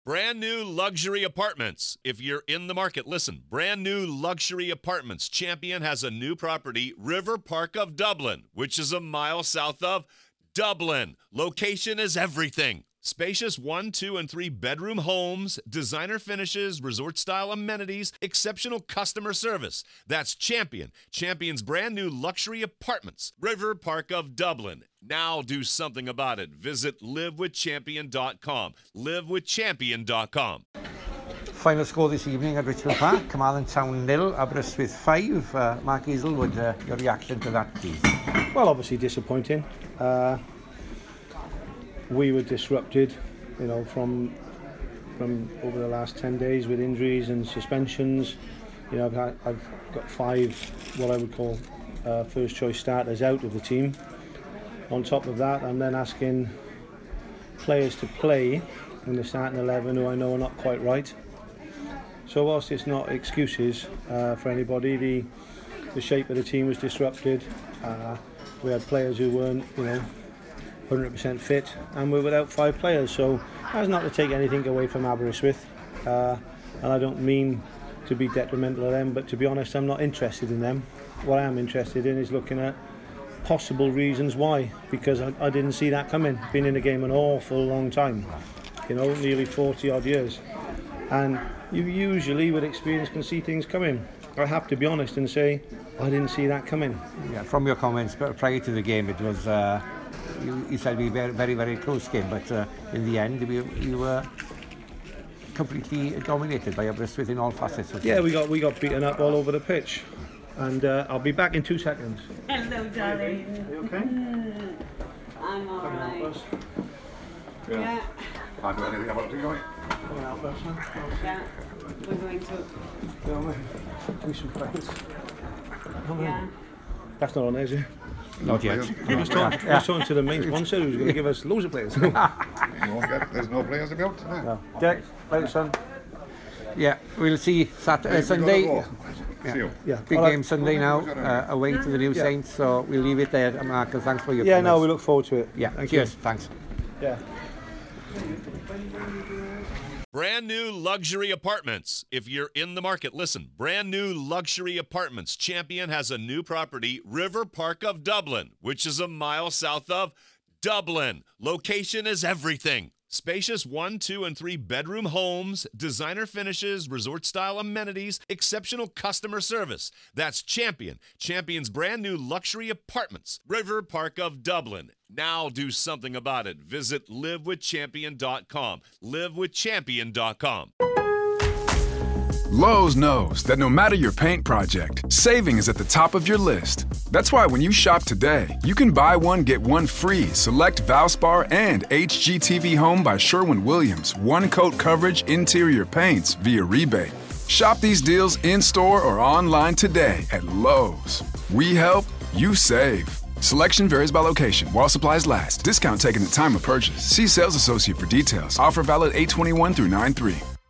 Brand new luxury apartments. If you're in the market, listen. Brand new luxury apartments. Champion has a new property, River Park of Dublin, which is a mile south of Dublin. Location is everything. Spacious 1, 2, and 3 bedroom homes, designer finishes, resort-style amenities, exceptional customer service. That's Champion. Champion's brand new luxury apartments, River Park of Dublin. Now do something about it. Visit livewithchampion.com. Livewithchampion.com. Final score this evening at Richfield Park, Carmarthen Town 0, Aberystwyth 5. Mark Easel, your reaction to that, please? Well, obviously disappointing. We were disrupted, from over the last 10 days with injuries and suspensions. I've got 5 what I would call first choice starters out of the team. On top of that, I'm then asking players to play in the starting 11 who I know are not quite right. So whilst it's not excuses for anybody, the shape of the team was disrupted. We had players who weren't, 100% fit, and we're without 5 players. So that's not to take anything away from Aberystwyth, and I don't mean to be detrimental to them, but to be honest, I'm not interested in them. What I am interested in is looking at possible reasons why, because I didn't see that coming. Been in the game an awful long time, nearly 40 odd years, and you usually with experience can see things coming. I have to be honest and say I didn't see that coming. Yeah, from your comments prior to the game, it was you said we were very, very close game, but in the end we were completely dominated by Aberystwyth in all facets. Yeah, we got beaten up all over the pitch, and I'll be back in 2 seconds. Hello, darling. Are you okay? I'm all right. Yeah. Can't do anything about it, you? Come on out, son. Yeah. We're going to. Do some practice. Yeah. That's not on there, is it? Not yet. I was talking to the main sponsor who's going to give us loads of players. There's no players to be out. No. Derek, later, son. Yeah, we'll see Sunday. See you. Yeah. Big game Sunday now, away to the New Saints, so we'll leave it there. Marcus, thanks for your comments. No, we look forward to it. Yeah, cheers. Thanks. Yeah. Brand new luxury apartments. If you're in the market, listen. Brand new luxury apartments. Champion has a new property, River Park of Dublin, which is a mile south of Dublin. Location is everything. Spacious 1, 2, and 3 bedroom homes, designer finishes, resort-style amenities, exceptional customer service. That's Champion. Champion's brand new luxury apartments, River Park of Dublin. Now do something about it. Visit livewithchampion.com. Livewithchampion.com. Lowe's knows that no matter your paint project, saving is at the top of your list. That's why when you shop today, you can buy one, get one free select Valspar and HGTV Home by Sherwin-Williams one-coat coverage interior paints via rebate. Shop these deals in-store or online today at Lowe's. We help, you save. Selection varies by location. While supplies last. Discount taken at time of purchase. See sales associate for details. Offer valid 8/21 through 9/3.